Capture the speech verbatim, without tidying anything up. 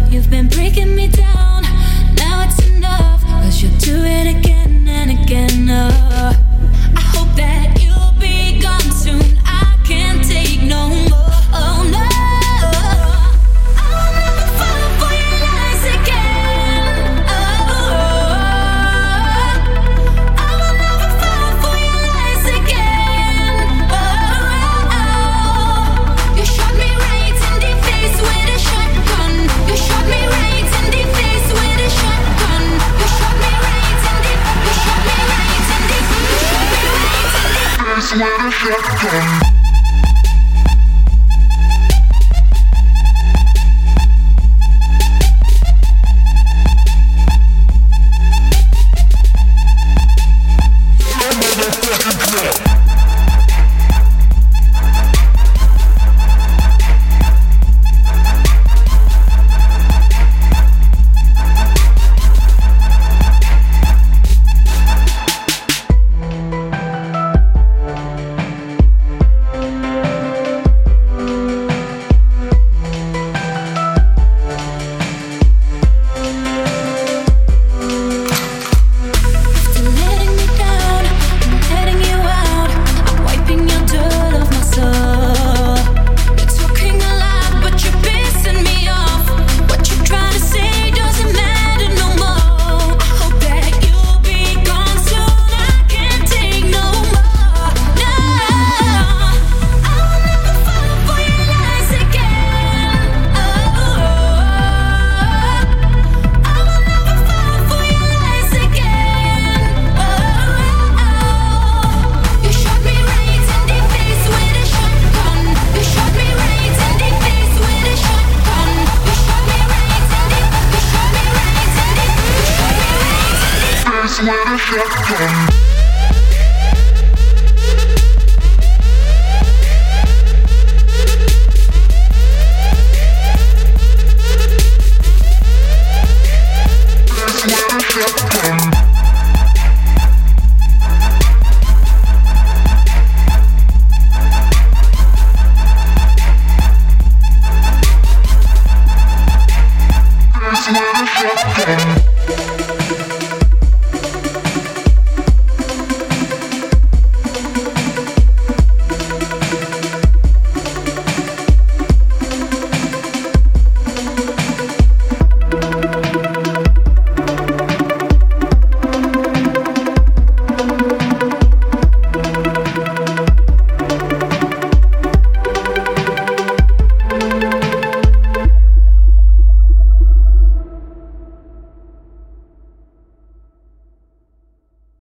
You've been breaking me down. Now it's enough, cause you'll do it again and again. uh, I hope that you'll be gone soon. I can't take no more. Oh no, I'll never fall for your lies again. Oh, I will never fall for your lies again. Oh, you shot me right in the face with a shotgun. You shot me right in the face with a shotgun. You shot me right in the. You shot me right in the. You shot me right in the face with a shotgun.